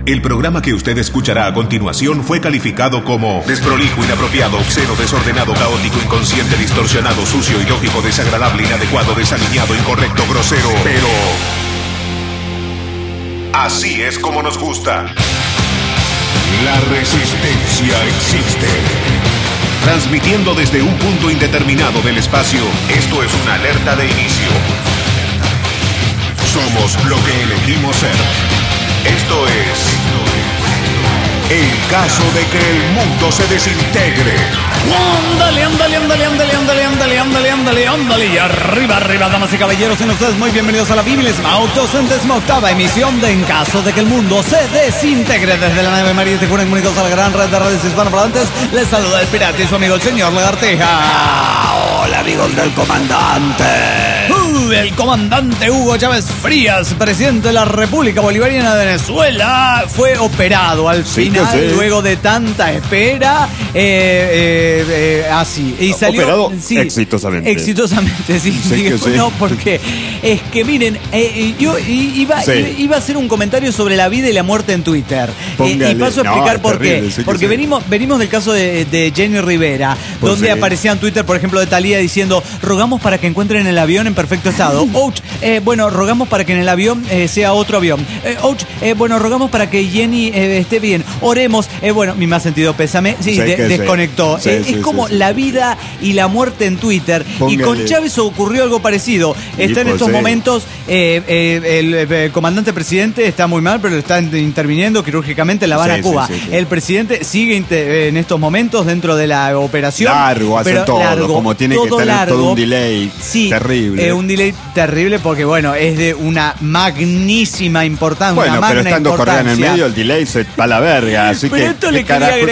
El programa que usted escuchará a continuación fue calificado como desprolijo, inapropiado, obsceno, desordenado, caótico, inconsciente, distorsionado, sucio, ilógico, desagradable, inadecuado, desaliñado, incorrecto, grosero. Pero así es como nos gusta. La resistencia existe. Transmitiendo desde un punto indeterminado del espacio, esto es una alerta de inicio. Somos lo que elegimos ser. Esto es el caso de que el mundo se desintegre. Ándale, ándale, ándale, ándale, ándale, ándale, ándale, ándale, ándale. Y arriba, arriba, damas y caballeros, sean ustedes muy bienvenidos a la vigésima octava emisión de En Caso de que el Mundo se Desintegre. Desde la nave María te curan comunicados a la gran red de redes hispanoparlantes. Les saluda el pirata y su amigo el señor Lagartija. Hola amigos del comandante. El comandante Hugo Chávez Frías, presidente de la República Bolivariana de Venezuela, fue operado al final, sí. luego de tanta espera, así. Y salió operado exitosamente. Exitosamente, sí. No, porque es que miren, yo iba a hacer un comentario sobre la vida y la muerte en Twitter. Y paso a explicar por qué. Porque venimos del caso de Jenny Rivera, donde aparecía en Twitter, por ejemplo, de Thalía diciendo: rogamos para que encuentren el avión en perfecto estado. Ouch, bueno, rogamos para que en el avión sea otro avión. Ouch, bueno, rogamos para que Jenny esté bien. Oremos, bueno, mi más sentido pésame. Sí, desconectó. Es como la vida y la muerte en Twitter. Póngale. Y con Chávez ocurrió algo parecido. Está en estos momentos, el comandante presidente está muy mal, pero está interviniendo quirúrgicamente en La Habana, Cuba. El presidente sigue en estos momentos dentro de la operación. Largo, hace todo, como tiene que tener largo. Todo un delay terrible. Un delay terrible porque, bueno, es de una magnísima importancia. Bueno, pero estando Correa en el medio, el delay se va a la verga. Así pero que, esto le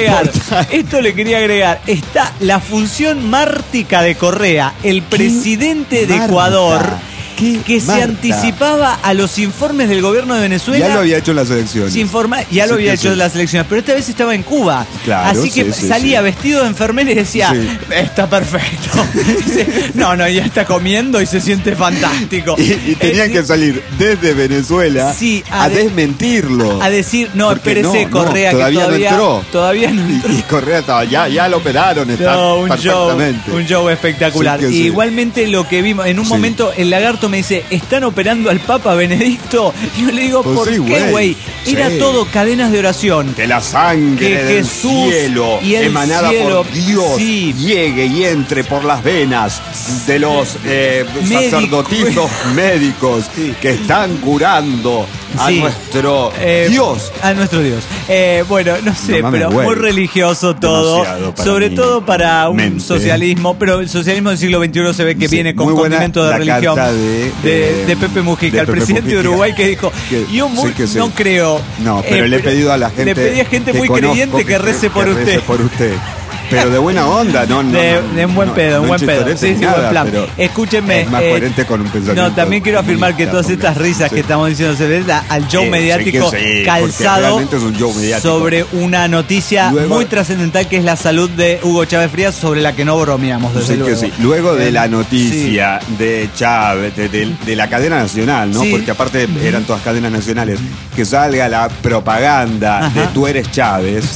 quería agregar. Está la función mártica de Correa, el presidente de Ecuador, que se anticipaba a los informes del gobierno de Venezuela. Ya lo había hecho en las elecciones. Ya lo había hecho en las elecciones, pero esta vez estaba en Cuba. Claro, así que salía vestido de enfermera y decía: está perfecto. No, ya está comiendo y se siente fantástico. Y tenían que salir desde Venezuela a desmentirlo. A decir: no, espérese, Correa, todavía que no entró. Todavía no entró. Y Correa estaba, ya lo operaron, está perfectamente. Un show espectacular. Y igualmente lo que vimos, en un momento el Lagarto me dice: ¿están operando al Papa Benedicto? Y yo le digo: ¿por qué, güey? Era todo cadenas de oración. Que la sangre del cielo, emanada por Dios, llegue y entre por las venas de los sacerdotisos médicos que están curando a nuestro Dios. A nuestro Dios. Bueno, no sé, pero muy religioso todo. Sobre todo para un socialismo. Pero el socialismo del siglo XXI se ve que viene con condimento de religión. De Pepe Mujica, el presidente de Uruguay, que dijo: yo no creo. No, pero le he pedido a la gente. Le pedí a gente muy creyente que rece por usted. Pero de buena onda, ¿no? De un buen pedo, un buen pedo. Sí, buen plan. Escúchenme. Es más coherente con un pensamiento. No, también quiero afirmar que todas estas risas que estamos diciendo se deben al show mediático calzado sobre una noticia muy trascendental, que es la salud de Hugo Chávez Frías, sobre la que no bromeamos, desde luego. Luego de la noticia de Chávez, de la cadena nacional, ¿no? Porque aparte eran todas cadenas nacionales, que salga la propaganda de tú eres Chávez.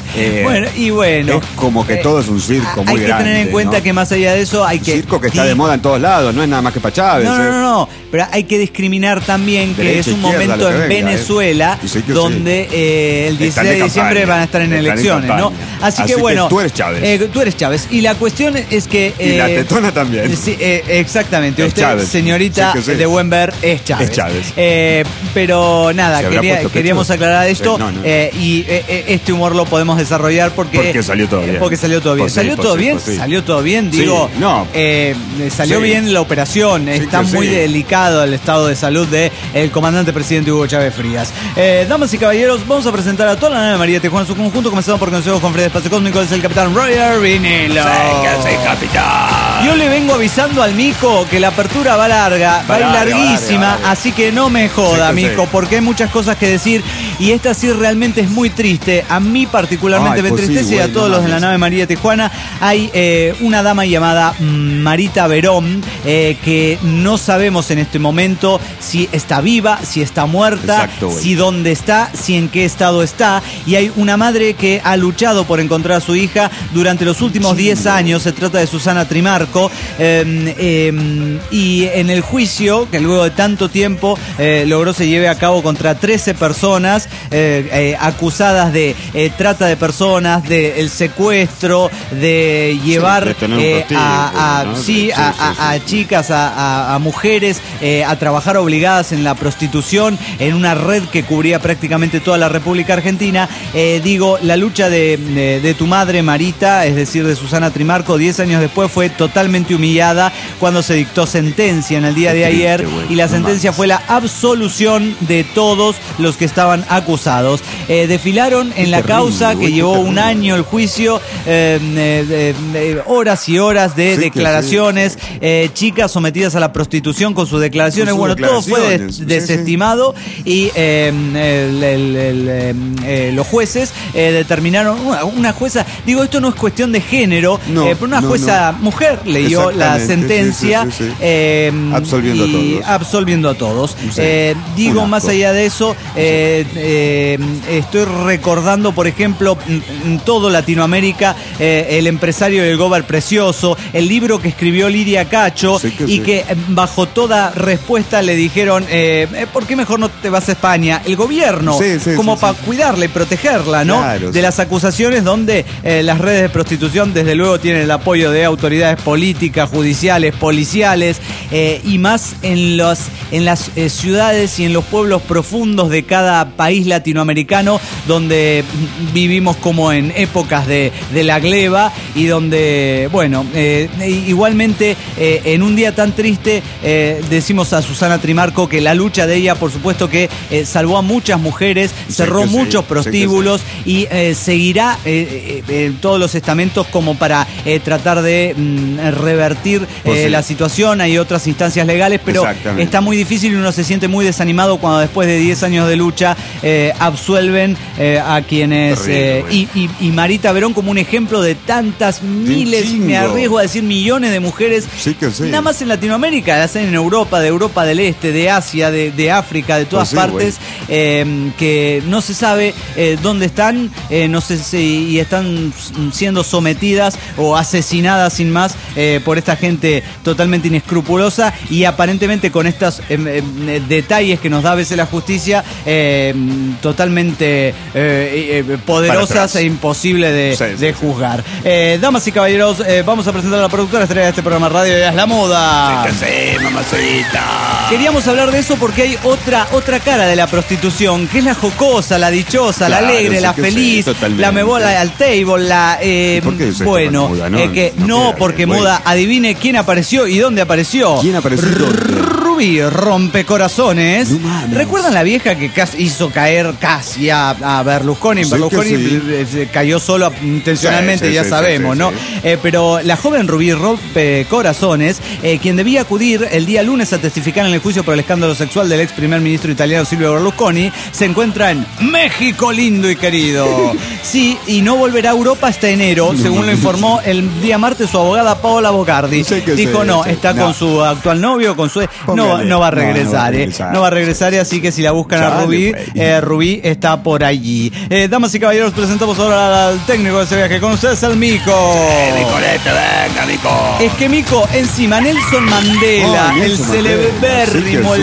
Bueno. Es como que todo es un circo muy grande. Hay que tener en cuenta que más allá de eso hay que... Un circo que está de moda en todos lados, no es nada más que para Chávez. No, pero hay que discriminar también que es un momento en Venezuela donde el 16 de diciembre van a estar en elecciones, ¿no? Así que bueno, tú eres Chávez. Tú eres Chávez. Y la cuestión es que... y la tetona también. Sí, exactamente. Usted, Chávez. Señorita de buen ver, es Chávez. Es Chávez. Pero nada, queríamos aclarar esto. Y este humor lo podemos desarrollar porque salió todo bien. Salió todo bien, digo. Salió bien la operación. Está muy delicado el estado de salud del comandante presidente Hugo Chávez Frías. Damas y caballeros, vamos a presentar a toda la nave María Tijuana en su conjunto, comenzando por Consejos con Fred Espacio Cósmico. Es el capitán Roger Vinilo. Sí, capitán. Yo le vengo avisando al Mico que la apertura va larga, va larguísima, así que no me joda, Mico, porque hay muchas cosas que decir. y esta sí realmente es muy triste. A mí particularmente me entristece y a todos los de la nave María Tijuana. Hay una dama llamada Marita Verón, que no sabemos en este momento si está viva, si está muerta, si dónde está, si en qué estado está. Y hay una madre que ha luchado por encontrar a su hija durante los últimos 10 años. Se trata de Susana Trimarco. Y en el juicio, que luego de tanto tiempo logró se lleve a cabo contra 13 personas acusadas de trata de personas, de el secuestro, de llevar a chicas, a mujeres a trabajar obligadas en la prostitución, en una red que cubría prácticamente toda la República Argentina. La lucha de tu madre, Marita, es decir, de Susana Trimarco, 10 años después fue totalmente humillada cuando se dictó sentencia en el día de ayer, y la sentencia fue la absolución de todos los que estaban acusados. Desfilaron en la causa que llevó un año el juicio, horas y horas de declaraciones, chicas sometidas a la prostitución con sus declaraciones. Bueno, todo fue desestimado y los jueces determinaron, una jueza, esto no es cuestión de género, pero una jueza mujer leyó la sentencia, absolviendo a todos. Más allá de eso, estoy recordando, por ejemplo, en todo Latinoamérica, El empresario del Gober Precioso, el libro que escribió Lidia Cacho, que bajo toda respuesta le dijeron, ¿por qué mejor no te vas a España? El gobierno, para cuidarla y protegerla, ¿no? Claro, de las acusaciones donde las redes de prostitución, desde luego, tienen el apoyo de autoridades políticas, judiciales, policiales, y más en las ciudades y en los pueblos profundos de cada país latinoamericano, donde vivimos como en épocas de la gleba, y donde, igualmente, en un día tan triste, decimos a Susana Trimarco que la lucha de ella, por supuesto que salvó a muchas mujeres, cerró muchos prostíbulos, y seguirá en todos los estamentos como para tratar de revertir la situación. Hay otras instancias legales, pero está muy difícil y uno se siente muy desanimado cuando después de 10 años de lucha absuelven a quienes... y Marita Verón como un ejemplo de tantas miles, me arriesgo a decir millones de mujeres, nada más en Latinoamérica, las hay en Europa, de Europa del Este, de Asia, de África, de todas partes, que no se sabe dónde están, no sé si están siendo sometidas o asesinadas sin más por esta gente totalmente inescrupulosa, y aparentemente con estos detalles que nos da a veces la justicia, totalmente poderosas e imposible de juzgar. Damas y caballeros, vamos a presentar a la productora estrella de este programa radio, Es la Moda. Mamacita. Queríamos hablar de eso porque hay otra cara de la prostitución, que es la jocosa, la dichosa, la alegre, la feliz, la me voy al table, la muda, ¿no? Porque muda. Adivine quién apareció y dónde apareció. ¿Quién apareció? Rubí Rompecorazones. ¿Recuerdan la vieja que hizo caer casi a Berlusconi? Berlusconi cayó solo intencionalmente, ya sabemos, ¿no? Pero la joven Rubí Rompecorazones, quien debía acudir el día lunes a testificar en el juicio por el escándalo sexual del ex primer ministro italiano Silvio Berlusconi, se encuentra en México lindo y querido. Sí, y no volverá a Europa hasta enero, según lo informó el día martes su abogada Paola Bocardi. Dijo está con su actual novio, con su... No va a regresar, no va a regresar, así que si la buscan a Rubí, Rubí está por allí. Damas y caballeros, presentamos ahora al técnico de ese viaje. Con ustedes el Mico. Venga, Mico. Es que Mico, encima Nelson Mandela, el celebérrimo,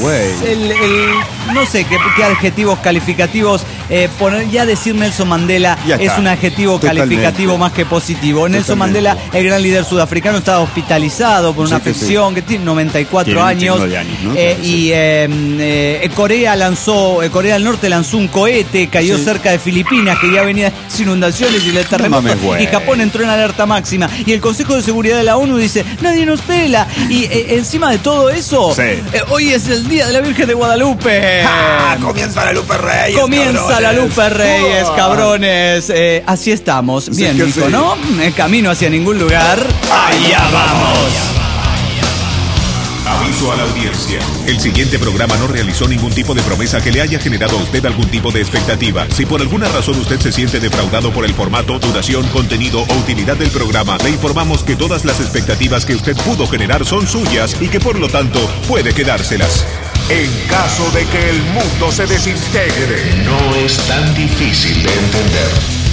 no sé qué adjetivos calificativos poner. Ya decir Nelson Mandela es un adjetivo calificativo más que positivo. Nelson Mandela, el gran líder sudafricano, estaba hospitalizado por una afección que tiene 94 años. ¿No? Y Corea del Norte lanzó un cohete, cayó cerca de Filipinas, que ya venía sin inundaciones y el terremoto, y Japón entró en alerta máxima. Y el Consejo de Seguridad de la ONU dice, nadie nos pela. Y encima de todo eso, hoy es el Día de la Virgen de Guadalupe. Comienza la Lupe Reyes. Comienza la Lupe Reyes, cabrones. Así estamos. Bien, Nico, ¿no? Camino hacia ningún lugar. Allá vamos. Aviso a la audiencia. El siguiente programa no realizó ningún tipo de promesa que le haya generado a usted algún tipo de expectativa. Si por alguna razón usted se siente defraudado por el formato, duración, contenido o utilidad del programa, le informamos que todas las expectativas que usted pudo generar son suyas y que por lo tanto puede quedárselas. En caso de que el mundo se desintegre, no es tan difícil de entender.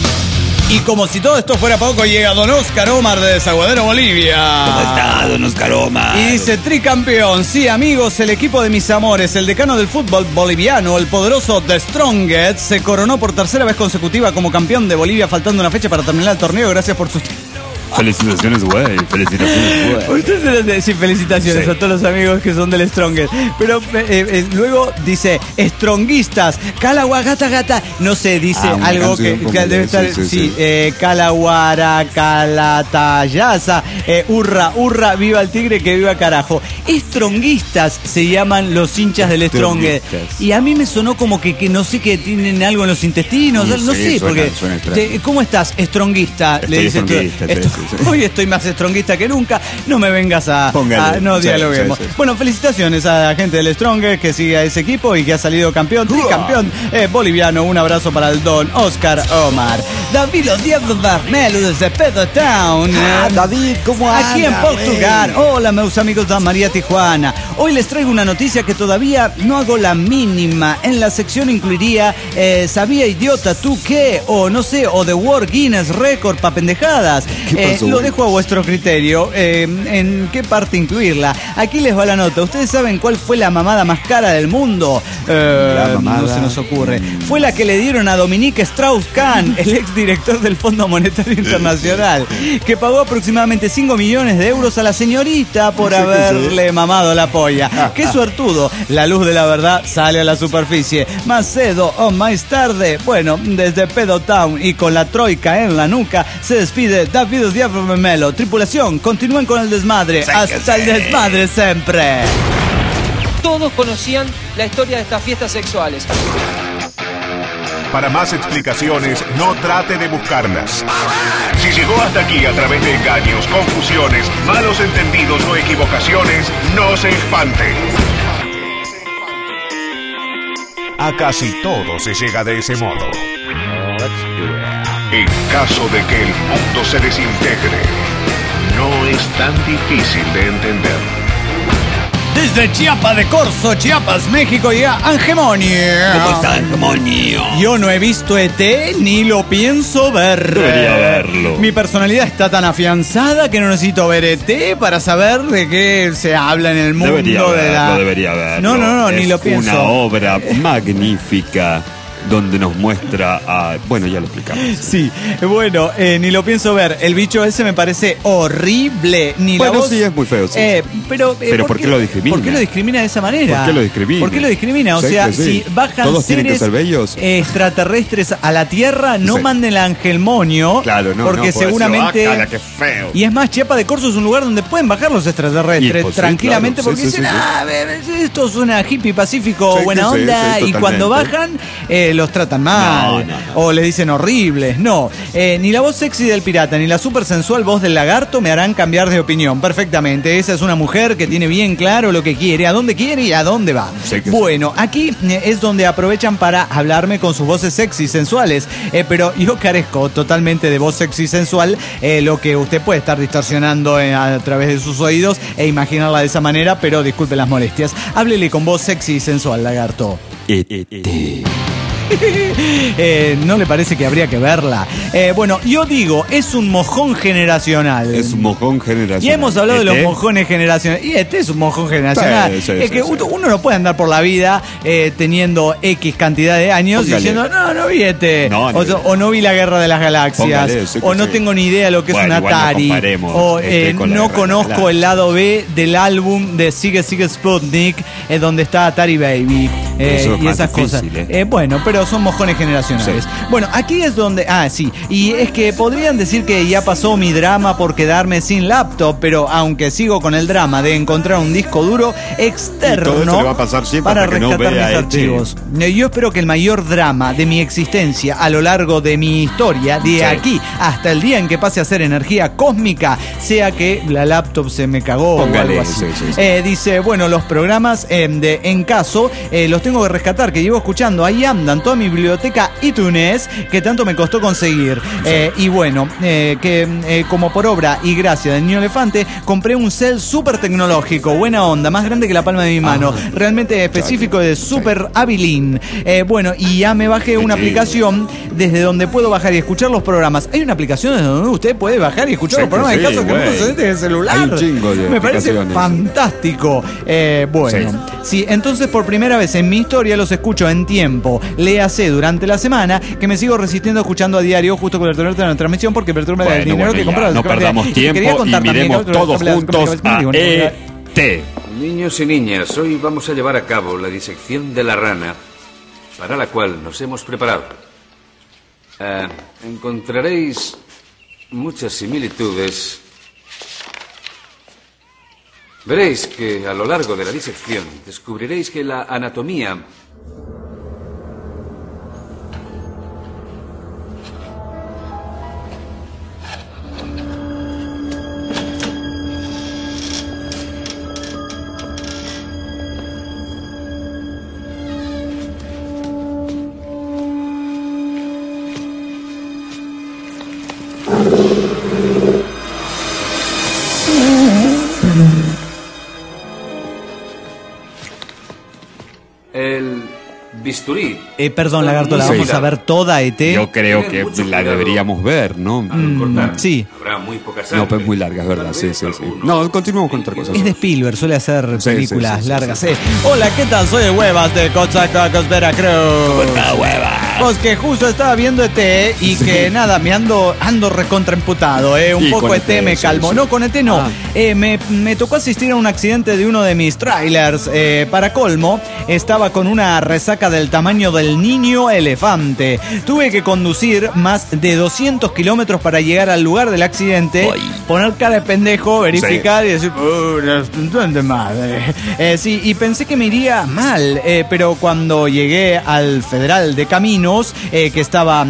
Y como si todo esto fuera poco, llega don Oscar Omar de Desaguadero, Bolivia. ¿Cómo está, don Oscar Omar? Y dice, tricampeón, sí, amigos, el equipo de mis amores, el decano del fútbol boliviano, el poderoso The Strongest, se coronó por tercera vez consecutiva como campeón de Bolivia, faltando una fecha para terminar el torneo. Gracias por sus... Felicitaciones, güey. Felicitaciones, güey. Ustedes sí, felicitaciones a todos los amigos que son del Strongest. Pero luego dice, stronguistas, Calaguagata gata. No sé, dice algo que debe estar. Sí, Calaguara, Calatayasa, hurra, hurra, viva el tigre, que viva carajo. Stronguistas se llaman los hinchas del Strongest. Y a mí me sonó como que no sé, que tienen algo en los intestinos. No sé, porque. ¿Cómo estás, stronguista? Le dice hoy estoy más stronguista que nunca. No me vengas a no dialoguemos. Bueno, felicitaciones a la gente del Strongest que sigue a ese equipo y que ha salido campeón, tricampeón boliviano. Un abrazo para el don Oscar Omar. David Diego Barmelo desde Pedro Town. David, ¿cómo andas? Aquí en Portugal. Hola, meus amigos de María Tijuana. Hoy les traigo una noticia que todavía no hago la mínima. En la sección incluiría ¿sabía, idiota, tú qué? O no sé, o The World Guinness Record pa' pendejadas. Lo dejo a vuestro criterio en qué parte incluirla. Aquí les va la nota. ¿Ustedes saben cuál fue la mamada más cara del mundo? No se nos ocurre. Fue la que le dieron a Dominique Strauss-Kahn, el exdirector del Fondo Monetario Internacional, que pagó aproximadamente 5 millones de euros a la señorita por haberle mamado la polla. ¡Qué suertudo! La luz de la verdad sale a la superficie. Más cedo o más tarde. Bueno, desde Pedo Town y con la troika en la nuca, se despide David Diablo Melo. Tripulación, continúen con el desmadre. Hasta el desmadre siempre. Todos conocían la historia de estas fiestas sexuales. Para más explicaciones, no trate de buscarlas. Si llegó hasta aquí a través de engaños, confusiones, malos entendidos o equivocaciones, no se espante. A casi todo se llega de ese modo. En caso de que el mundo se desintegre, no es tan difícil de entender. Desde Chiapa de Corzo, Chiapas, México, llega Angemonio. ¿Cómo está, Angemonio? Yo no he visto ET ni lo pienso ver. Debería verlo. Mi personalidad está tan afianzada que no necesito ver ET para saber de qué se habla en el mundo. Debería verlo. No, ni lo pienso. Es una obra magnífica donde nos muestra a... Bueno, ya lo explicamos. Sí, bueno, ni lo pienso ver. El bicho ese me parece horrible. Ni bueno, la voz... sí, es muy feo, sí. Pero ¿por qué lo discrimina? ¿Por qué lo discrimina de esa manera? ¿Por qué lo discrimina? ¿Por qué lo discrimina? O sea, si bajan ¿todos tienen que seres ser bellos? Extraterrestres a la Tierra, no manden el Angelmonio. Claro, porque seguramente... qué feo. Y es más, Chiapa de Corzo es un lugar donde pueden bajar los extraterrestres tranquilamente, porque dicen, esto es una hippie pacífico, buena onda, y cuando bajan, los tratan mal. O les dicen horribles. Ni la voz sexy del pirata ni la super sensual voz del lagarto me harán cambiar de opinión perfectamente. Esa es una mujer que tiene bien claro lo que quiere, a dónde quiere y a dónde va. Bueno, aquí es donde aprovechan para hablarme con sus voces sexy sensuales, pero yo carezco totalmente de voz sexy sensual, lo que usted puede estar distorsionando a través de sus oídos e imaginarla de esa manera, pero disculpe las molestias. Háblele con voz sexy sensual, lagarto. ¿No le parece que habría que verla? Bueno, yo digo, es un mojón generacional. Es un mojón generacional. Ya hemos hablado de los mojones generacionales. Y este es un mojón generacional. Uno no puede andar por la vida teniendo X cantidad de años diciendo, no vi o no vi la Guerra de las Galaxias. O no tengo ni idea de lo que es un Atari. O no conozco el lado B del álbum de Sigue Sigue Sputnik, donde está Atari Baby. y esas cosas. Bueno, pero son mojones generacionales. Sí. Bueno, aquí es donde... sí. Y es que podrían decir que ya pasó mi drama por quedarme sin laptop, pero aunque sigo con el drama de encontrar un disco duro externo, todo eso le va a pasar para rescatar mis archivos. Yo espero que el mayor drama de mi existencia a lo largo de mi historia, de aquí hasta el día en que pase a ser energía cósmica, sea que la laptop se me cagó. Póngale, o algo así. Dice, bueno, los programas en caso los tengo que rescatar, que llevo escuchando. Ahí andan, toda mi biblioteca iTunes, que tanto me costó conseguir. Y bueno, como por obra y gracia del niño elefante, compré un cel súper tecnológico, buena onda, más grande que la palma de mi mano, realmente específico de Super Abilin. Bueno, y ya me bajé una aplicación desde donde puedo bajar y escuchar los programas. Hay una aplicación desde donde usted puede bajar y escuchar los programas en caso que no se desde el celular. Hay un chingo de me parece fantástico. Bueno, sí, entonces por primera vez en mi historia los escucho en tiempo. Léase durante la semana, que me sigo resistiendo escuchando a diario justo con el teléfono de la transmisión, porque perturba el dinero que compro. No perdamos tiempo y miremos todos juntos a E.T. Niños y niñas, hoy vamos a llevar a cabo la disección de la rana, para la cual nos hemos preparado. Encontraréis muchas similitudes. Veréis que a lo largo de la disección descubriréis que la anatomía bisturí. Perdón, Lagarto, ¿la vamos a ver toda, E.T.? Yo creo que la deberíamos ver, ¿no? Sí. Habrá muy poca sangre. No, pues muy larga, es verdad. Sí. No, continuemos con otra cosa. Es de Spielberg, suele hacer películas largas. Hola, ¿qué tal? Soy el Huevas de Coatzacoalcos, Veracruz. Huevas. Pues que justo estaba viendo E.T. y que nada, me ando recontraemputado, Un poco E.T. me calmó. No, con E.T. no. Me tocó asistir a un accidente de uno de mis trailers. Para colmo, estaba con una resaca del tamaño del niño elefante. Tuve que conducir más de 200 kilómetros para llegar al lugar del accidente, poner cara de pendejo, verificar y decir, de madre. Sí, y pensé que me iría mal, pero cuando llegué al Federal de Caminos, que estaba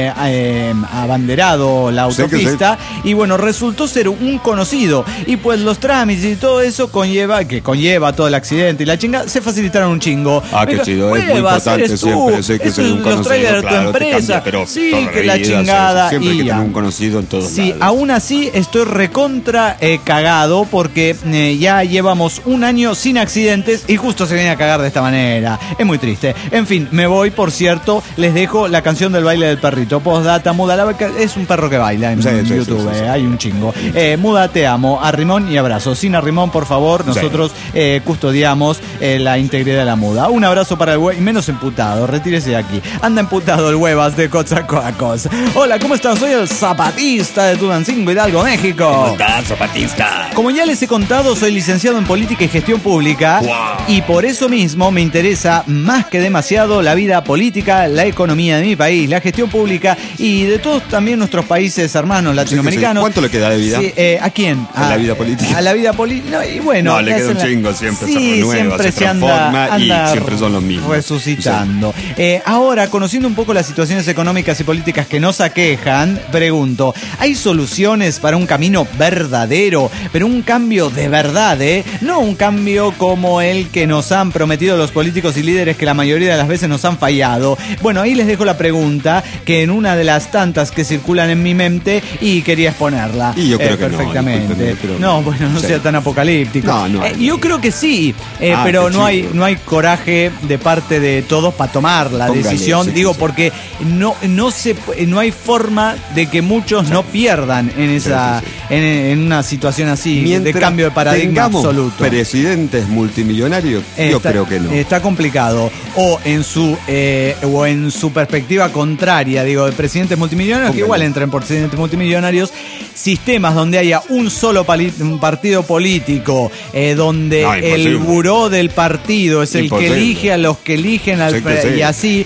abanderado la autopista, y bueno, resultó ser un conocido, y pues los trámites y todo eso conlleva todo el accidente y la chinga, se facilitaron un chingo. Qué chido, es muy importante siempre, sé que soy un conocido, los trailers de tu empresa, pero sí, que la chingada, siempre y hay que tener un conocido en todos lados. Sí, aún así estoy recontra cagado porque ya llevamos un año sin accidentes y justo se viene a cagar de esta manera. Es muy triste. En fin, me voy, por cierto, les dejo la canción del baile del perrito. Postdata, Muda, es un perro que baila en YouTube, hay un chingo. Muda, te amo, arrimón y abrazo. Sin arrimón, por favor, nosotros custodiamos la integridad de la Muda. Un abrazo para el güey, menos emputado, retírese de aquí. Anda emputado el Huevas de Coatzacoalcos. Hola, ¿cómo están? Soy el Zapatista de Tulancingo, Hidalgo, México. ¿Cómo estás, Zapatista? Como ya les he contado, soy licenciado en Política y Gestión Pública. Y por eso mismo me interesa más que demasiado la vida política, la economía de mi país, la gestión pública y de todos también nuestros países hermanos latinoamericanos. ¿Cuánto le queda de vida? Sí, ¿a quién? A la vida política. A la vida política. No, y bueno, no, le queda un chingo, siempre se renueva, siempre se transforma anda y siempre son los mismos. Resucitando. Ahora, conociendo un poco las situaciones económicas y políticas que nos aquejan, pregunto, ¿hay soluciones para un camino verdadero? Pero un cambio de verdad, no un cambio como el que nos han prometido los políticos y líderes que la mayoría de las veces nos han fallado. Bueno, ahí les dejo la pregunta, que en una de las tantas que circulan en mi mente, y quería exponerla. Y yo creo que perfectamente. No, bueno, no sea tan apocalíptico. Yo creo que sí, pero no hay coraje de parte de todos para tomar la decisión. Digo, porque no hay forma de que muchos no pierdan en esa en una situación así. Mientras de cambio de paradigma absoluto. Presidentes multimillonarios, yo creo que no. Está complicado. O en en su perspectiva contraria, digo, de presidentes multimillonarios, que igual entren por presidentes multimillonarios, sistemas donde haya un solo partido político, donde el buró del partido es el que elige a los que eligen y así,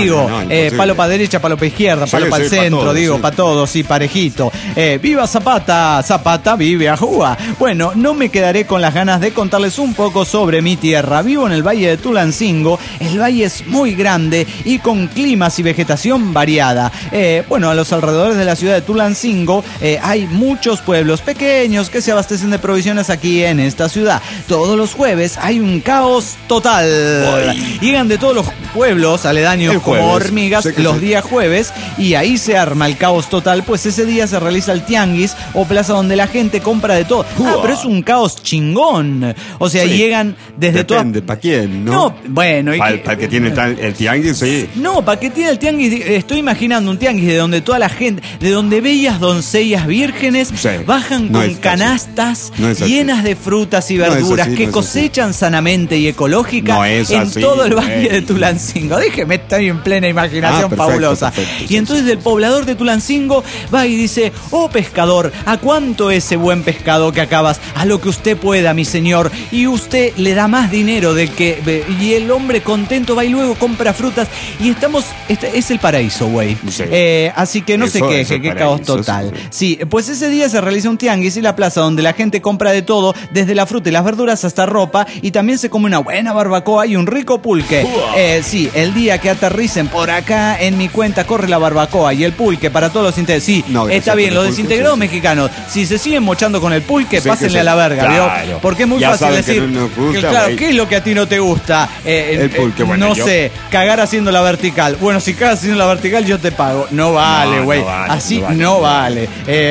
palo para derecha, palo para izquierda, palo para el centro, para todos, parejito. ¡Viva Zapata! Zapata vive Ajúa. Bueno, no me quedaré con las ganas de contarles un poco sobre mi tierra. Vivo en el Valle de Tulancingo. El valle es muy grande y con climas y vegetación variada. A los alrededores de la ciudad de Tulancingo hay muchos pueblos pequeños que se abastecen de provisiones aquí en esta ciudad. Todos los jueves hay un caos total. Llegan de todos los pueblos aledaños como hormigas los días jueves y ahí se arma el caos total, pues ese día se realiza el tianguis o plaza donde la gente compra de todo. Pero es un caos chingón. O sea, llegan desde todo. Depende, ¿para quién? No, bueno. Para el que tiene el tianguis, sí. No, para que tiene el tianguis, estoy imaginando un tianguis de donde toda la gente, de donde bellas doncellas vírgenes bajan con canastas llenas de frutas y verduras que cosechan sanamente y ecológicas en todo el valle de Tulancingo. Déjeme, estoy en plena imaginación fabulosa. Y entonces el poblador de Tulancingo va y dice: oh pescador, ¿a cuánto ese buen pescado que acabas? A lo que usted pueda, mi señor. Y usted le da más dinero del que... Y el hombre contento va y luego compra frutas. Y es el paraíso, güey. Así que no se queje, qué caos total. Sí, pues ese día se realiza un tianguis y la plaza donde la gente compra de todo, desde la fruta y las verduras hasta ropa, y también se come una buena barbacoa y un rico pulque. Sí, el día que aterricen por acá en mi cuenta corre la barbacoa y el pulque para todos los integrados. Sí, está bien, los desintegrados mexicanos, si se siguen mochando con el pulque, pásenle a la verga, ¿vio? Porque es muy fácil decir, ¿qué es lo que a ti no te gusta? El pulque, no sé, cagar haciendo la vertical. Bueno, si cagas haciendo la vertical, yo te pago. No vale, güey. Así no vale.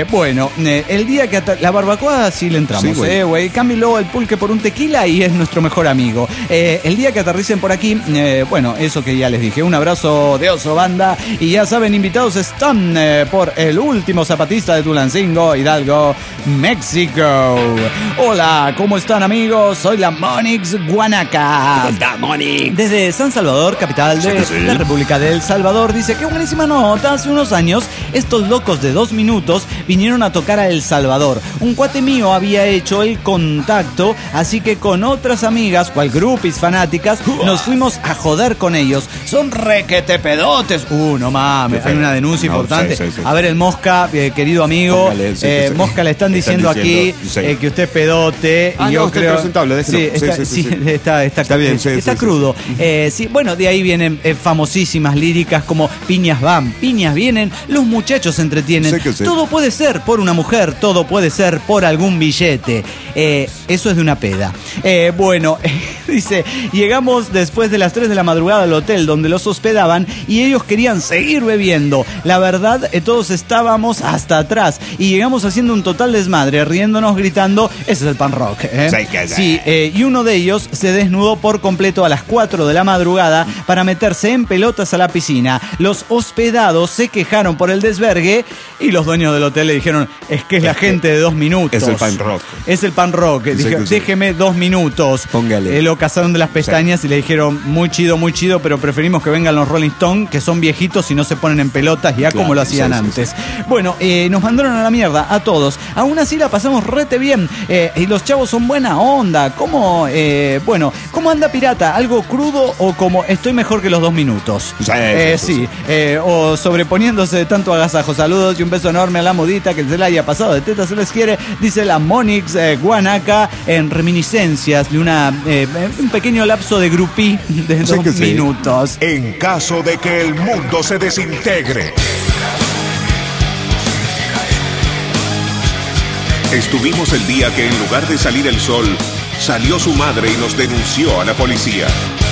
El día que la barbacoa sí le entramos, güey. Cámbialo el pulque por un tequila y es nuestro mejor amigo. El día que aterricen por aquí, eso que ya les dije. Un abrazo de oso, banda. Y ya saben, invitados están por el último zapatista de Tulancingo, Hidalgo, México. Hola, ¿cómo están, amigos? Soy la Monix Guanaca. Desde San Salvador, capital de la República de El Salvador. Dice: qué buenísima nota. Hace unos años, estos locos de 2 minutos vinieron a tocar a El Salvador. Un cuate mío había hecho el contacto, así que con otras amigas, cual groupies fanáticas, nos fuimos a joder con ellos. Son requete pedotes. No mames, hay una denuncia importante. A ver, el Mosca, querido amigo, póngale, Mosca, le están diciendo aquí que usted es pedote. Y yo creo... Está bien, está crudo. De ahí vienen famosísimas líricas como piñas van, piñas vienen, los muchachos se entretienen. Todo puede ser por una mujer, todo puede ser por algún billete. Eso es de una peda. Dice: llegamos después de las 3 de la madrugada al hotel donde los hospedaban y ellos querían seguir bebiendo. La verdad, todos estábamos hasta atrás y llegamos haciendo un total desmadre, riéndonos, gritando: ese es el pan rock. Y uno de ellos se desnudó por completo a las 4 de la madrugada para meterse en pelotas a la piscina. Los hospedados se quejaron por el desvergue y los dueños del hotel le dijeron: es que es la gente de 2 minutos. Es el pan rock. Es el pan rock. Dijeron: déjeme 2 minutos. Póngale. Lo cazaron de las pestañas y le dijeron: muy chido, pero preferimos que vengan los Rolling Stones, que son viejitos y no se ponen en pelotas ya como lo hacían antes. Nos mandaron a la mierda a todos. Aún así la pasamos rete bien. Y los chavos son buena onda. ¿Cómo anda Pirata? ¿Algo crudo o como estoy mejor que los 2 minutos? O sobreponiéndose de tanto agasajo. Saludos y un beso enorme a la modita que se la haya pasado de teta, se les quiere. Dice la Monix Guanaca en reminiscencias de un pequeño lapso de grupí de 2 minutos. En caso de que el mundo se desintegre. Estuvimos el día que en lugar de salir el sol, salió su madre y nos denunció a la policía.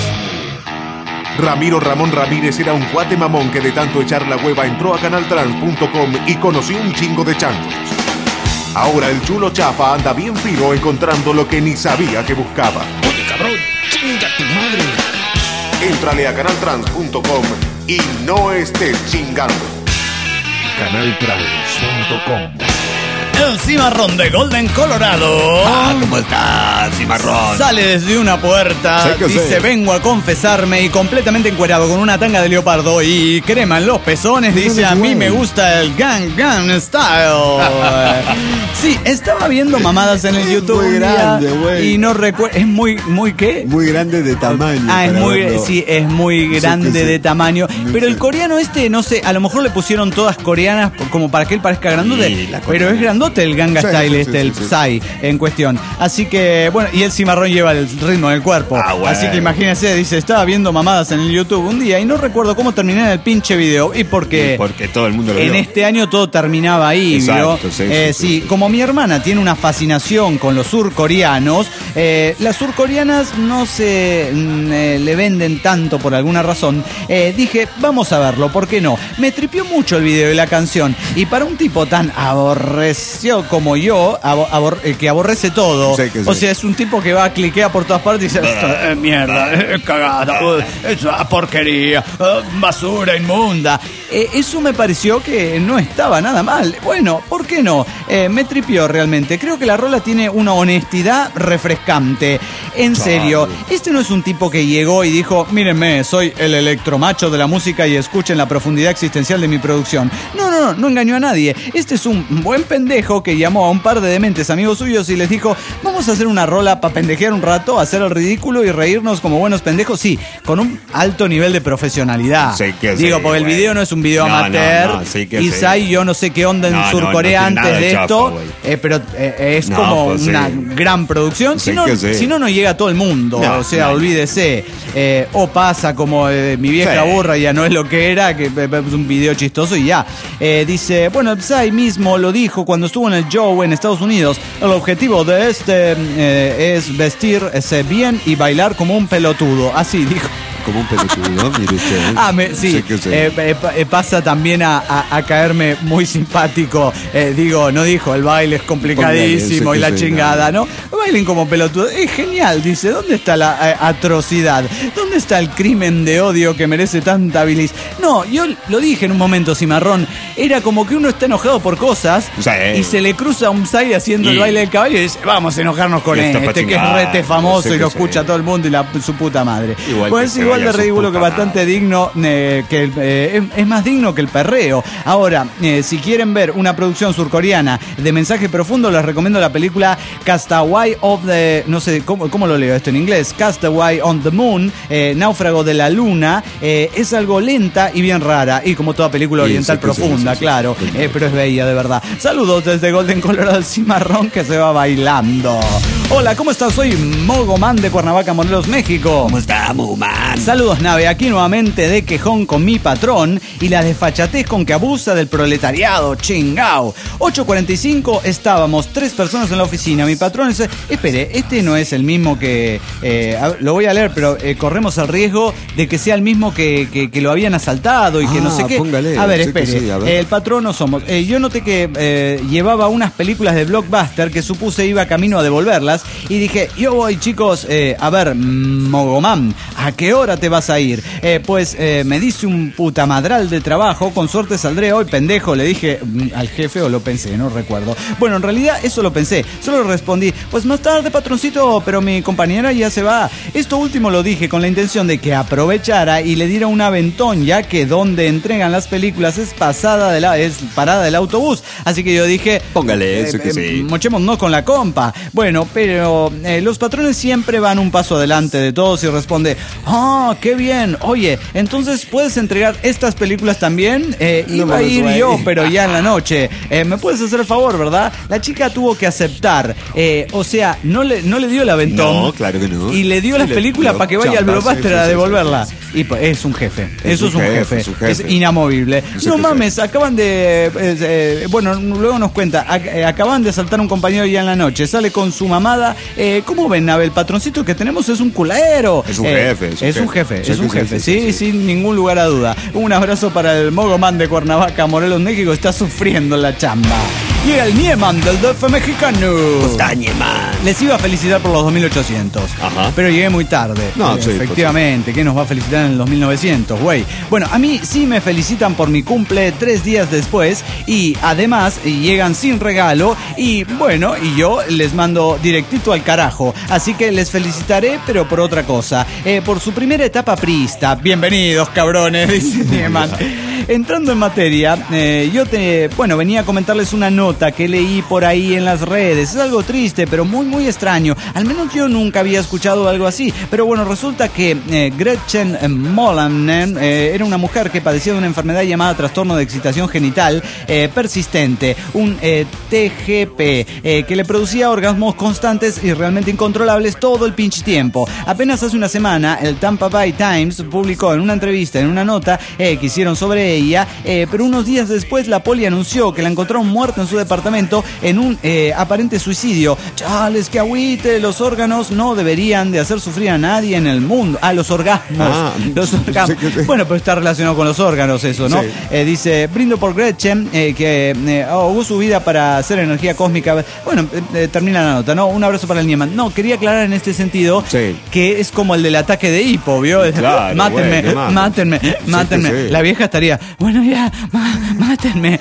Ramiro Ramón Ramírez era un cuate mamón que de tanto echar la hueva entró a canaltrans.com y conoció un chingo de changos. Ahora el chulo Chapa anda bien fino encontrando lo que ni sabía que buscaba. ¡Oye, cabrón! ¡Chinga tu madre! Éntrale a canaltrans.com y no estés chingando. Canaltrans.com El Cimarrón de Golden, Colorado. ¿Cómo estás, Cimarrón? Sale desde una puerta, dice, vengo a confesarme, y completamente encuerado con una tanga de leopardo y crema en los pezones, dice, a mí me gusta el Gangnam Style. Sí, estaba viendo mamadas en el YouTube muy grande, güey. Y no recuerdo, es muy ¿qué? Muy grande de tamaño. Es muy grande de tamaño. Pero el coreano no sé, a lo mejor le pusieron todas coreanas como para que él parezca grandote, pero es grandote el Gangnam Style, el Psy en cuestión. Así que, bueno, y el Cimarrón lleva el ritmo del cuerpo. Bueno. Así que imagínense, dice, estaba viendo mamadas en el YouTube un día y no recuerdo cómo terminé en el pinche video. Y porque todo el mundo lo vio. En este año todo terminaba ahí. Exacto, sí, como mi hermana tiene una fascinación con los surcoreanos, las surcoreanas no se le venden tanto por alguna razón. Dije, vamos a verlo, ¿por qué no? Me tripió mucho el video y la canción. Y para un tipo tan aborreció como yo, que aborrece todo, o sea, es un tipo que va a cliquear por todas partes y dice, mierda, cagada, es una porquería, basura inmunda. Eso me pareció que no estaba nada mal. Bueno, ¿por qué no? Me tripió realmente. Creo que la rola tiene una honestidad refrescante. En serio, este no es un tipo que llegó y dijo, mírenme, soy el electromacho de la música y escuchen la profundidad existencial de mi producción. No engañó a nadie. Este es un buen pendejo que llamó a un par de dementes amigos suyos y les dijo, vamos a hacer una rola para pendejear un rato, hacer el ridículo y reírnos como buenos pendejos, sí, con un alto nivel de profesionalidad. Porque el video no es un video amateur. Psy, yo no sé qué onda en Surcorea antes de esto, pero es como una gran producción. Si no llega todo el mundo. Olvídese. O pasa como mi vieja burra ya no es lo que era, que es un video chistoso y ya. Dice, bueno, Psy mismo lo dijo cuando estuvo en el show en Estados Unidos. El objetivo de es vestirse bien y bailar como un pelotudo. Así dijo. Como un pelotudo, mire usted. Pasa también a caerme muy simpático. No dijo, el baile es complicadísimo y la chingada, ¿no? Bailen como pelotudo. Es genial, dice. ¿Dónde está la atrocidad? ¿Dónde está el crimen de odio que merece tanta bilis? No, yo lo dije en un momento, Cimarrón. Era como que uno está enojado por cosas y se le cruza un Psy haciendo el baile del caballo y dice, vamos a enojarnos con que es rete famoso y lo escucha todo el mundo y su puta madre. Igual de ridículo que bastante digno, es más digno que el perreo. Ahora, si quieren ver una producción surcoreana de mensaje profundo, les recomiendo la película Castaway of the... No sé, ¿cómo lo leo esto en inglés? Castaway on the Moon, Náufrago de la Luna. Es algo lenta y bien rara, y como toda película oriental profunda, claro, pero es bella de verdad. Saludos desde Golden, Colorado, el Cimarrón que se va bailando. Hola, ¿cómo estás? Soy Mogoman de Cuernavaca, Morelos, México. ¿Cómo está, Mogoman? Saludos, nave, aquí nuevamente de quejón con mi patrón y la desfachatez con que abusa del proletariado, chingao. 8:45 estábamos, 3 personas en la oficina. Mi patrón dice, espere, este no es el mismo que... lo voy a leer, pero corremos el riesgo de que sea el mismo que lo habían asaltado y que no sé qué. Póngale, a ver, espere, sí, a ver. El patrón no somos. Yo noté que llevaba unas películas de Blockbuster que supuse iba camino a devolverlas y dije, yo voy, chicos, a ver, Mogoman, ¿a qué hora te vas a ir? Pues me dice un puta madral de trabajo, con suerte saldré hoy, pendejo, le dije al jefe, o lo pensé, no recuerdo. Bueno, en realidad eso lo pensé, solo respondí, pues más tarde, patroncito, pero mi compañera ya se va. Esto último lo dije con la intención de que aprovechara y le diera un aventón, ya que donde entregan las películas es parada del autobús. Así que yo dije, póngale eso que sí. Mochémonos con la compa. Bueno, pero los patrones siempre van un paso adelante de todos y responde, qué bien, oye, entonces puedes entregar estas películas también. Iba a ir yo, pero ya en la noche. ¿Me puedes hacer el favor, verdad? La chica tuvo que aceptar. O sea, no le dio el aventón. No, claro que no. Y le dio las películas para que vaya al Blockbuster a devolverla. Y pues, es un jefe. Eso es un jefe. Es inamovible. No mames, acaban de... bueno, luego nos cuenta. Acaban de asaltar a un compañero ya en la noche. Sale con su mamada. ¿Cómo ven, Nave? El patroncito que tenemos es un culero. Es un jefe. Es un jefe. Sí, sin ningún lugar a duda. Un abrazo para el Mogoman de Cuernavaca, Morelos, México. Está sufriendo la chamba. Llega el Nieman del DF mexicano. Está Nieman. Les iba a felicitar por los 2800. Ajá. Pero llegué muy tarde. No, sí, efectivamente. ¿Qué nos va a felicitar en el 2900, güey? Bueno, a mí sí me felicitan por mi cumple 3 días después. Y además llegan sin regalo. Y bueno, y yo les mando directito al carajo. Así que les felicitaré, pero por otra cosa. Por su primera etapa priista. Bienvenidos, cabrones, dice Nieman. Entrando en materia, venía a comentarles una nota que leí por ahí en las redes. Es algo triste, pero muy, muy extraño. Al menos yo nunca había escuchado algo así. Pero bueno, resulta que Gretchen Molander era una mujer que padecía de una enfermedad llamada trastorno de excitación genital persistente, un TGP, que le producía orgasmos constantes y realmente incontrolables todo el pinche tiempo. Apenas hace una semana, el Tampa Bay Times publicó en una entrevista, en una nota que hicieron sobre ella, pero unos días después la poli anunció que la encontraron muerta en su departamento en un aparente suicidio. Chales, que agüite, los órganos no deberían de hacer sufrir a nadie en el mundo. Los orgasmos. Los orgasmos. Bueno, pero está relacionado con los órganos eso, ¿no? Sí. Dice, brindo por Gretchen, que ahogó su vida para hacer energía cósmica. Bueno, termina la nota, ¿no? Un abrazo para el Nieman. No, quería aclarar en este sentido que es como el del ataque de hipo, ¿vio? Claro, mátenme. Sí. La vieja estaría, bueno, ya, mátenme.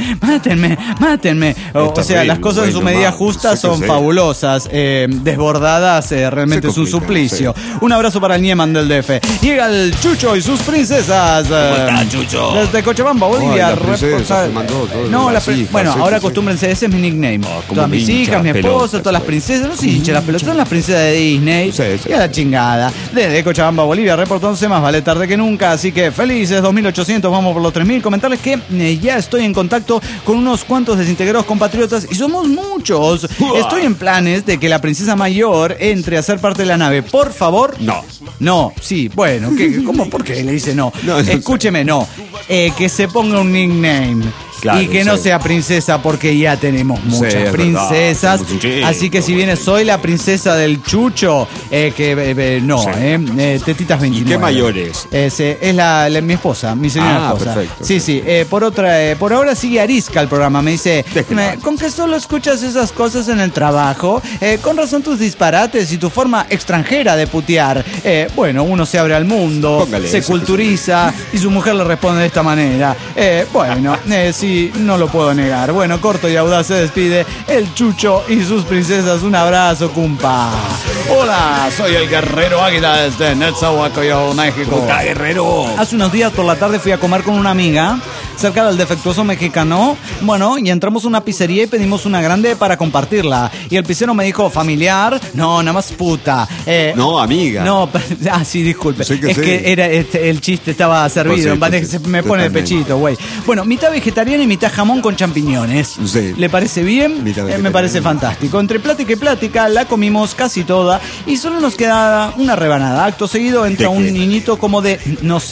O sea, las cosas en su medida justa son fabulosas. Desbordadas, realmente es un suplicio. Sí. Un abrazo para el Nieman del DF. Llega el Chucho y sus princesas. ¿Cómo está, Chucho? Desde Cochabamba, Bolivia. Bueno, ahora acostúmbrense, ese es mi nickname. Todas mis hijas, mi esposa, todas las princesas. No se hinchen las pelotas, son las princesas de Disney. Y a la chingada. Desde Cochabamba, Bolivia, reportándose, más vale tarde que nunca. Así que felices 2800, vamos por los 3000. Comentarles que ya estoy en contacto con unos cuantos desintegrados compatriotas y somos muchos. Estoy en planes de que la princesa mayor entre a ser parte de la nave. Por favor. No, sí, bueno, ¿cómo? ¿Por qué le dice no? Escúcheme, no. Que se ponga un nickname. Claro, y que no sea princesa, porque ya tenemos muchas princesas. Así que si bien soy la princesa del Chucho, tetitas 29. ¿Y qué mayores? Es mi esposa, mi señora esposa. Perfecto. Sí. Por ahora sigue arisca el programa. Me dice, ¿con qué solo escuchas esas cosas en el trabajo? Con razón tus disparates y tu forma extranjera de putear. Bueno, uno se abre al mundo, se culturiza y su mujer le responde de esta manera. Sí, no lo puedo negar. Bueno, corto y audaz se despide el Chucho y sus princesas. Un abrazo, cumpa. Hola, soy el Guerrero Águila desde Netzahualcóyotl, México. ¿Cómo está, Guerrero? Hace unos días por la tarde fui a comer con una amiga cerca del defectuoso mexicano. Bueno, y entramos a una pizzería y pedimos una grande para compartirla. Y el pizzero me dijo, ¿familiar? No, nada más puta. No, amiga. No, sí, disculpe. Que era el chiste estaba servido. Se me pone de pechito, güey. Bueno, mitad vegetariana y mitad jamón con champiñones. Sí. ¿Le parece bien? Me parece fantástico. Entre plática y plática la comimos casi toda y solo nos queda una rebanada. Acto seguido entra un niñito como de,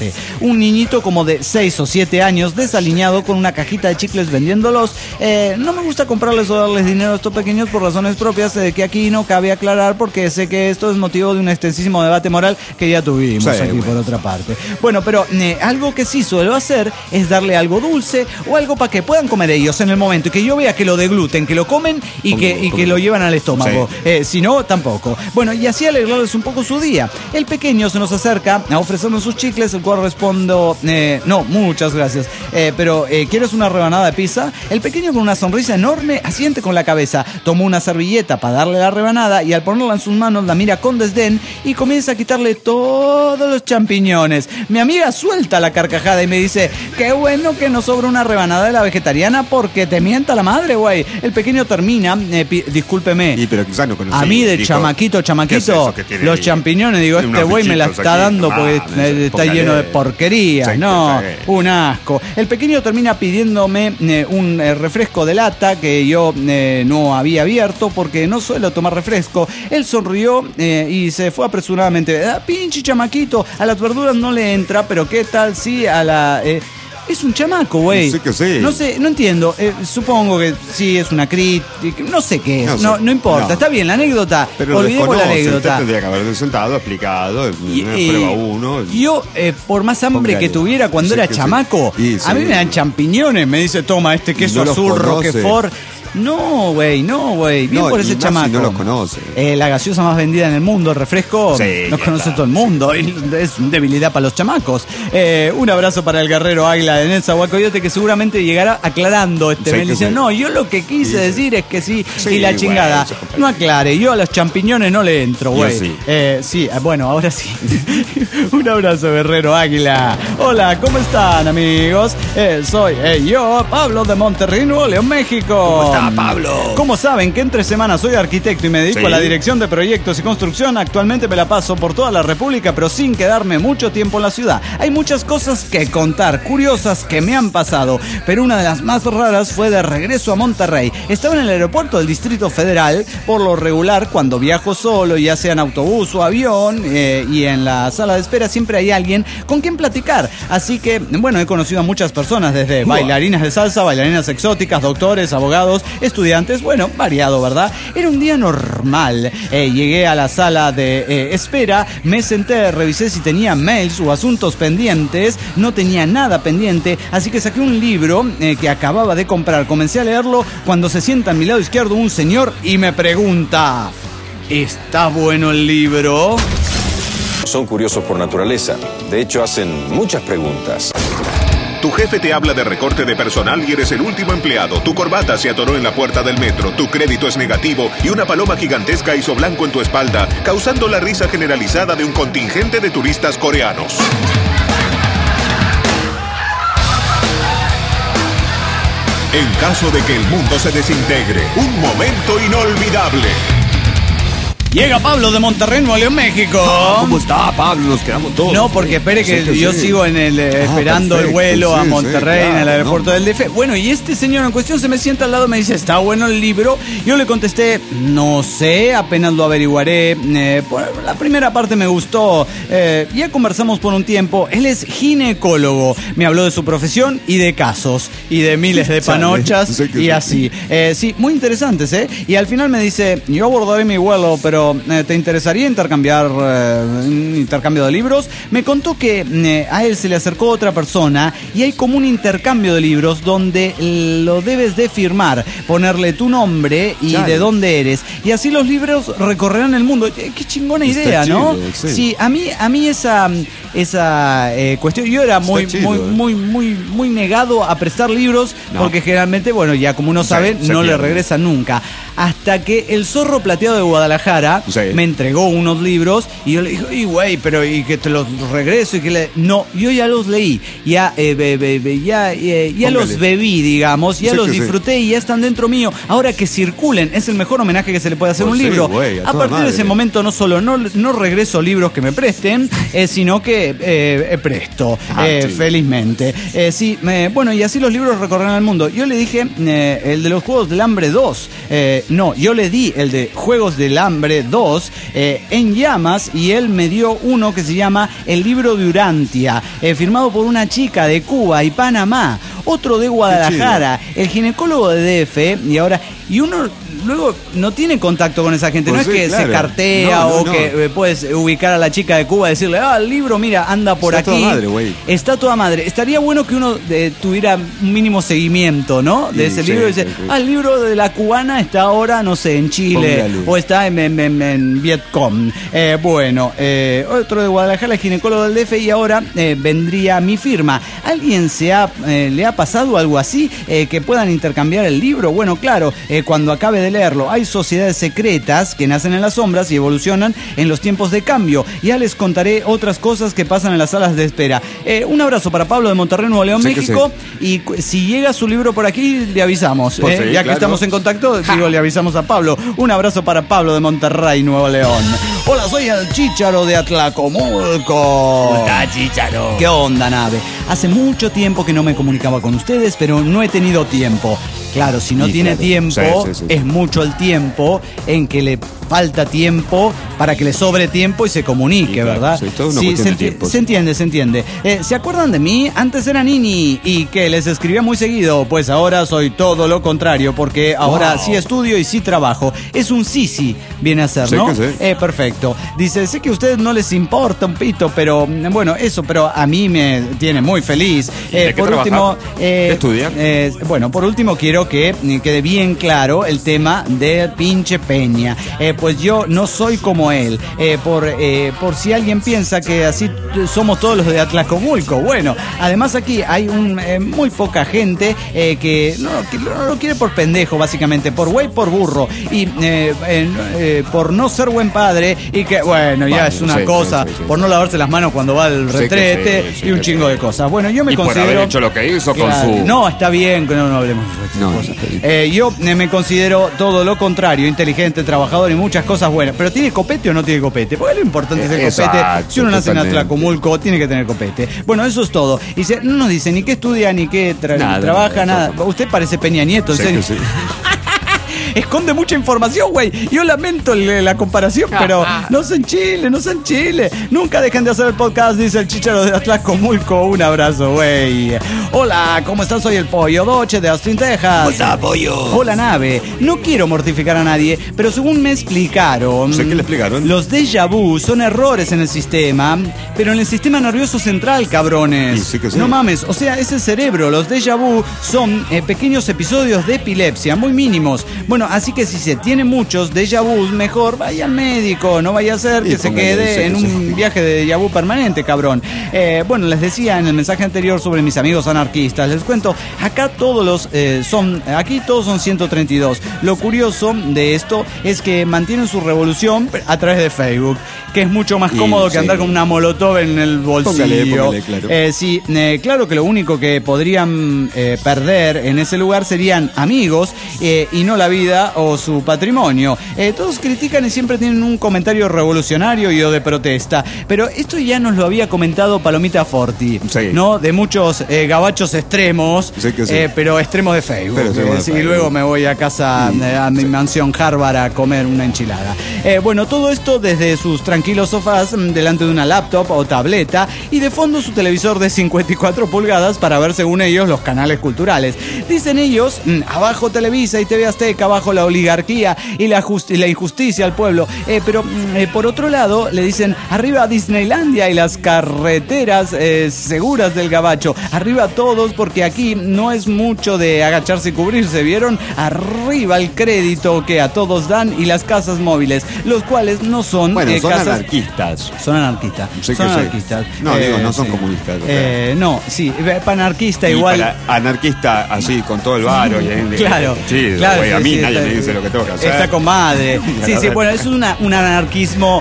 un niñito como de 6 o 7 años desaliñado con una cajita de chicles vendiéndolos. No me gusta comprarles o darles dinero a estos pequeños por razones propias que aquí no cabe aclarar, porque sé que esto es motivo de un extensísimo debate moral que ya tuvimos por otra parte. Bueno, pero algo que sí suelo hacer es darle algo dulce o algo para que puedan comer ellos en el momento y que yo vea que lo degluten, que lo comen y que lo llevan al estómago. Si no, tampoco. Bueno, y así alegrarles un poco su día. El pequeño se nos acerca a ofrecernos sus chicles, el cual respondo, no, muchas gracias, pero ¿quieres una rebanada de pizza? El pequeño, con una sonrisa enorme, asiente con la cabeza, tomó una servilleta para darle la rebanada y al ponerla en sus manos la mira con desdén y comienza a quitarle todos los champiñones. Mi amiga suelta la carcajada y me dice, qué bueno que nos sobra una rebanada de la vegetariana, porque te mienta la madre, güey. El pequeño termina, discúlpeme, pero quizás no conocí, a mí de chamaquito, los champiñones, digo, este güey me la está dando porque está lleno de porquería. Un asco. El pequeño termina pidiéndome un refresco de lata que yo no había abierto porque no suelo tomar refresco. Él sonrió y se fue apresuradamente. Pinche chamaquito, a las verduras no le entra, pero qué tal si a la... Es un chamaco, güey. Sí que sí. No sé, no entiendo. Supongo que sí es una crítica. No sé qué es. No importa. Está bien, la anécdota. Pero olvidemos la anécdota. Tendría que haber sentado, explicado. Prueba uno. Yo, por más hambre que tuviera cuando era chamaco, a mí me dan champiñones. Me dice, toma este queso azul Roquefort. No, güey. Bien por ese chamaco. No lo conoce. La gaseosa más vendida en el mundo, el refresco, nos conoce todo el mundo. Es debilidad para los chamacos. Un abrazo para el guerrero Águila de Nezahualcóyotl, que seguramente llegará aclarando me dice, no, yo lo que quise decir es que sí, y la chingada. No aclare, yo a los champiñones no le entro, güey. Sí, bueno, ahora sí. Un abrazo, guerrero Águila. Hola, ¿cómo están, amigos? Soy yo, Pablo de Monterrey, Nuevo León, México. ¿Cómo está, Pablo? Como saben que entre semanas soy arquitecto y me dedico a la dirección de proyectos y construcción, actualmente me la paso por toda la República, pero sin quedarme mucho tiempo en la ciudad. Hay muchas cosas que contar, curiosas que me han pasado, pero una de las más raras fue de regreso a Monterrey. Estaba en el aeropuerto del Distrito Federal. Por lo regular, cuando viajo solo, ya sea en autobús o avión, y en la sala de espera siempre hay alguien con quien platicar. Así que, bueno, he conocido a muchas personas, desde bailarinas de salsa, bailarinas exóticas, doctores, abogados, estudiantes, bueno, variado, ¿verdad? Era un día normal. Llegué a la sala de espera, me senté, revisé si tenía mails o asuntos pendientes. No tenía nada pendiente, así que saqué un libro que acababa de comprar. Comencé a leerlo cuando se sienta a mi lado izquierdo un señor y me pregunta: ¿está bueno el libro? Son curiosos por naturaleza. De hecho, hacen muchas preguntas. Tu jefe te habla de recorte de personal y eres el último empleado. Tu corbata se atoró en la puerta del metro. Tu crédito es negativo y una paloma gigantesca hizo blanco en tu espalda, causando la risa generalizada de un contingente de turistas coreanos. En caso de que el mundo se desintegre, un momento inolvidable. Llega Pablo de Monterrey, Nuevo León, México. ¿Cómo está, Pablo? Nos quedamos todos. No, porque espere que yo sigo en el esperando perfecto, el vuelo a Monterrey, claro, en el aeropuerto del DF. Bueno, y este señor en cuestión se me sienta al lado y me dice: ¿está bueno el libro? Yo le contesté: no sé, apenas lo averiguaré. La primera parte me gustó. Ya conversamos por un tiempo. Él es ginecólogo. Me habló de su profesión y de casos y de miles de panochas y así. Sí, muy interesantes, ¿eh? Y al final me dice: yo abordaré mi vuelo, pero ¿te interesaría intercambio de libros? Me contó que a él se le acercó otra persona y hay como un intercambio de libros donde lo debes de firmar, ponerle tu nombre y de dónde eres, y así los libros recorrerán el mundo. Qué chingona idea, ¿no? Sí, a mí esa cuestión, yo era muy negado a prestar libros, porque generalmente, bueno, ya como uno sabe, no le regresan nunca. Hasta que el Zorro Plateado de Guadalajara me entregó unos libros y yo le dije: y güey, pero y que te los regreso y que no, yo ya los leí, ya los bebí, digamos, ya los disfruté y ya están dentro mío. Ahora que circulen, es el mejor homenaje que se le puede hacer a un libro. A partir de ese momento no solo no regreso libros que me presten, sino que presto, felizmente. Bueno, y así los libros recorrerán el mundo. Yo le dije el de los Juegos del Hambre 2. Yo le di el de Juegos del Hambre 2 en llamas, y él me dio uno que se llama El libro de Urantia, firmado por una chica de Cuba y Panamá, otro de Guadalajara, el ginecólogo de DF, y uno luego no tiene contacto con esa gente, no es que se cartea o que puedes ubicar a la chica de Cuba y decirle: el libro, mira, anda por aquí. Está toda madre, güey. Está toda madre. Estaría bueno que uno tuviera un mínimo seguimiento, ¿no? De ese libro. Dice: el libro de la cubana está ahora, no sé, en Chile, o está en Vietcom. Otro de Guadalajara, el ginecólogo del DF, y ahora vendría mi firma. ¿Alguien le ha pasado algo así? Que puedan intercambiar el libro. Bueno, claro, cuando acabe de leerlo, hay sociedades secretas que nacen en las sombras y evolucionan en los tiempos de cambio. Ya les contaré otras cosas que pasan en las salas de espera. Un abrazo para Pablo de Monterrey, Nuevo León, México. Y si llega su libro por aquí, le avisamos. Ya que estamos en contacto, le avisamos a Pablo. Un abrazo para Pablo de Monterrey, Nuevo León. Hola, soy el Chícharo de Atlacomulco. ¿Cómo está, Chícharo? ¿Qué onda, nave? Hace mucho tiempo que no me comunicaba con ustedes, pero no he tenido tiempo. Claro, si no tiene tiempo, es mucho el tiempo en que le falta tiempo para que le sobre tiempo y se comunique, ¿verdad? Se entiende. ¿Se acuerdan de mí? Antes era Nini y que les escribía muy seguido. Pues ahora soy todo lo contrario, porque ahora sí estudio y sí trabajo. Es un sí, viene a ser, ¿no? Perfecto. Dice: sé que a ustedes no les importa un pito, pero bueno, pero a mí me tiene muy muy feliz. Por último, ¿qué estudia? Bueno, por último quiero que quede bien claro el tema de pinche Peña. Pues yo no soy como él. Por si alguien piensa que así somos todos los de Atlacomulco. Bueno, además aquí hay muy poca gente que no lo quiere por pendejo, básicamente, por güey, por burro y por no ser buen padre y que, bueno, ya es una cosa, por no lavarse las manos cuando va al retrete y un chingo de cosas. Bueno, yo me considero... por haber hecho lo que hizo con su... No, está bien, que no hablemos de esas cosas. Yo me considero todo lo contrario, inteligente, trabajador y muchas cosas buenas. Pero ¿tiene copete o no tiene copete? Porque lo importante es el copete. Si uno nace en Atlacomulco, tiene que tener copete. Bueno, eso es todo. Y no nos dice ni qué estudia, ni qué trabaja, nada. Usted parece Peña Nieto, en serio. Esconde mucha información, güey. Yo lamento la comparación, pero no sé en Chile. Nunca dejen de hacer el podcast, dice el Chicharo de Atlacomulco. Un abrazo, güey. Hola, ¿cómo estás? Soy el Pollo Doche de Austin, Texas. Hola, Pollo. Hola, nave. No quiero mortificar a nadie, pero según me explicaron... ¿Qué le explicaron? Los déjà vu son errores en el sistema, pero en el sistema nervioso central, cabrones. Sí, que sí. No mames, o sea, es el cerebro. Los déjà vu son pequeños episodios de epilepsia, muy mínimos. Bueno, así que si se tiene muchos déjà vus, mejor vaya al médico, no vaya a ser que se quede en un viaje de déjà vu permanente, cabrón. Bueno, les decía en el mensaje anterior sobre mis amigos anarquistas, les cuento, acá todos son 132. Lo curioso de esto es que mantienen su revolución a través de Facebook, que es mucho más cómodo que andar con una molotov en el bolsillo. Póngale, claro. Sí, claro que lo único que podrían perder en ese lugar serían amigos y no la vida o su patrimonio. Todos critican y siempre tienen un comentario revolucionario y o de protesta, pero esto ya nos lo había comentado Palomita Forti, ¿no? De muchos gabachos extremos, pero extremos de Facebook. Y luego me voy a casa, a mi mansión Harvard a comer una enchilada. Bueno, todo esto desde sus tranquilos sofás delante de una laptop o tableta y de fondo su televisor de 54 pulgadas para ver, según ellos, los canales culturales. Dicen ellos, abajo Televisa y TV Azteca, abajo la oligarquía y la injusticia al pueblo. Pero por otro lado le dicen, arriba Disneylandia y las carreteras seguras del gabacho. Arriba todos, porque aquí no es mucho de agacharse y cubrirse, ¿vieron? Arriba el crédito que a todos dan y las casas móviles, los cuales no son son casas... anarquistas. Son anarquistas. Son anarquistas. No, no son comunistas. No, sí, panarquista igual. Anarquista así, con todo el varo. Claro. Sí, claro, a mí nadie me dice lo que tengo que hacer. Está con madre. Sí, bueno, es un anarquismo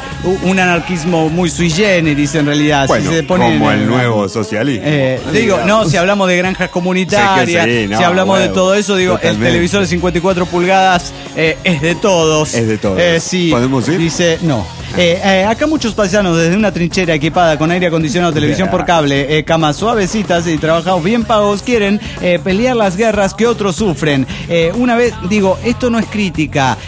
muy sui generis en realidad. Bueno, si se pone como el nuevo socialismo. Digo, no, si hablamos de granjas comunitarias, si hablamos de todo eso, digo, totalmente. El televisor de 54 pulgadas es de todos. Es de todos. Sí. ¿Podemos ir? Dice, no. Acá muchos paisanos desde una trinchera equipada con aire acondicionado, televisión por cable, camas suavecitas y trabajados bien pagos quieren pelear las guerras que otros sufren. Una vez, digo, esto no es crítica,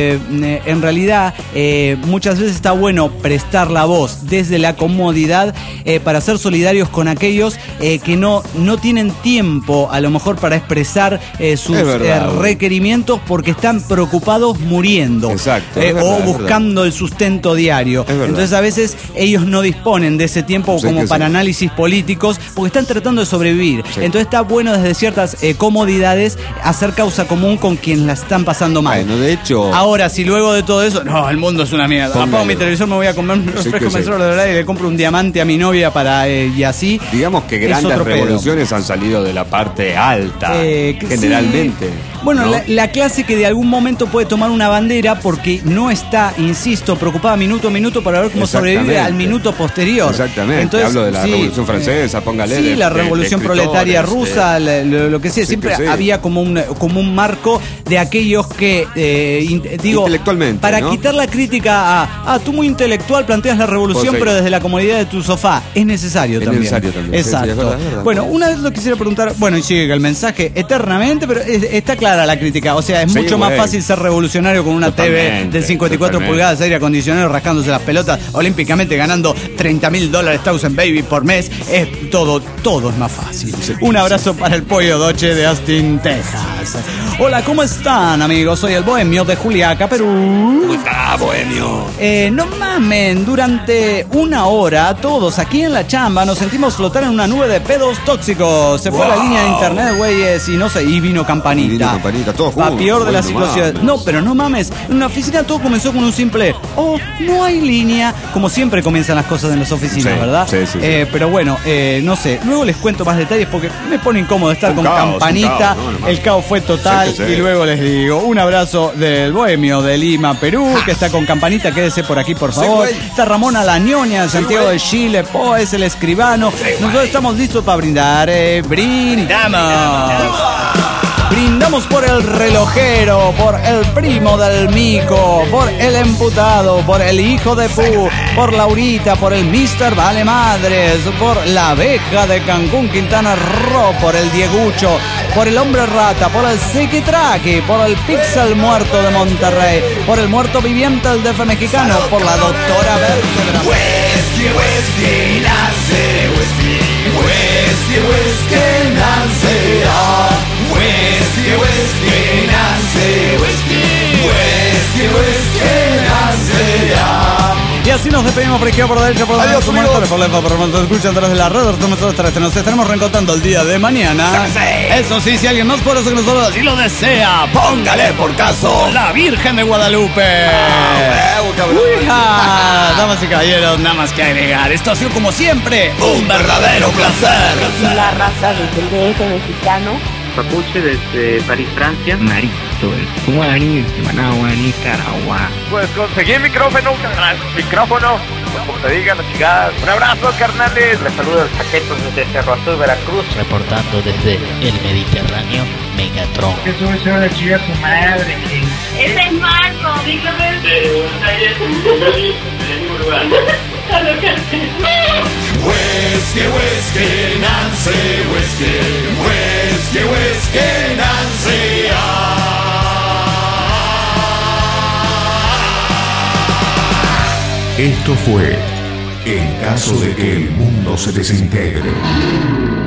en realidad muchas veces está bueno prestar la voz desde la comodidad para ser solidarios con aquellos que no tienen tiempo a lo mejor para expresar sus requerimientos porque están preocupados muriendo. Exacto, o buscando el sustento diario. Entonces a veces ellos no disponen de ese tiempo como para análisis políticos porque están tratando de sobrevivir. Entonces está bueno desde ciertas comodidades hacer causa común con quienes la están pasando mal. Bueno, de hecho... Ahora, si luego de todo eso, no, el mundo es una mierda. Apago mi televisor, me voy a comer un refresco mensual de verdad y le compro un diamante a mi novia para y así. Digamos que grandes revoluciones han salido de la parte alta, generalmente. Bueno, ¿no? la clase que de algún momento puede tomar una bandera porque no está, insisto, preocupada minuto a minuto para ver cómo sobrevive al minuto posterior. Exactamente. Entonces, hablo de la Revolución Francesa, póngale. Sí, la Revolución Proletaria rusa, lo que sea. Siempre había como un marco de aquellos que, digo, intelectualmente, para quitar la crítica a tú muy intelectual planteas la revolución, pero desde la comodidad de tu sofá. Es necesario también. Exacto. Sí, es verdad. Bueno, una vez lo quisiera preguntar, bueno, y sigue el mensaje eternamente, pero está clara la crítica. O sea, es mucho más fácil ser revolucionario con una TV de 54 pulgadas, aire acondicionado, rascándose las pelotas olímpicamente, ganando $30,000 Thousand Baby por mes, es todo es más fácil. Un abrazo para el pollo Doche de Austin, Texas. Hola, ¿cómo están, amigos? Soy el Bohemio de Juliaca, Perú. ¿Cómo está, Bohemio? No mamen, durante una hora todos aquí en la chamba nos sentimos flotar en una nube de pedos tóxicos. Se fue la línea de internet, güeyes, y vino Campanita. Todo junto. La peor de las situaciones. No, pero no mames. En una oficina todo comenzó con un simple no hay línea. Como siempre comienzan las cosas en las oficinas, ¿verdad? Sí. Pero bueno, no sé. Luego les cuento más detalles porque me pone incómodo estar con Campanita. El caos fue total. Y luego les digo, un abrazo del Bohemio de Lima, Perú, que está con Campanita. Quédese por aquí, por favor. Está Ramona La Ñoña de Santiago de Chile. Es el escribano. Nosotros estamos listos para brindar. Brindamos por el relojero, por el primo del Mico, por el emputado, por el hijo de Pu, por Laurita, por el Mr. Vale Madres, por la abeja de Cancún, Quintana Roo, por el Diegucho, por el hombre rata, por el Ziquitraqui, por el Pixel muerto de Monterrey, por el muerto viviente del DF mexicano, por la doctora Vértebra. Whisky, nace, whisky, nace, Whisky, y así nos despedimos por izquierda, por derecha, por la derecha, por la por nos escuchan a través de la red, nosotros nos estaremos reencontrando el día de mañana. Eso sí, si alguien más poderoso que nosotros así lo desea, póngale por caso la Virgen de Guadalupe. Damas y caballeros, nada más que agregar. Esto ha sido como siempre un verdadero placer. La raza del DF mexicano. Papuche desde París, Francia. Marito, el Guaraní, Managua, Nicaragua. Pues conseguí micrófono, como te digan las chicas. Un abrazo, carnales. Les saludo el Paquetos desde Cerro Azul, Veracruz. Reportando desde el Mediterráneo, Megatron. Que sube se va a chillar su madre. Ese es Marco, dígame. De ningún lugar. Whisky, Nancy, whisky, Nancy. Esto fue En caso de que el mundo se desintegre.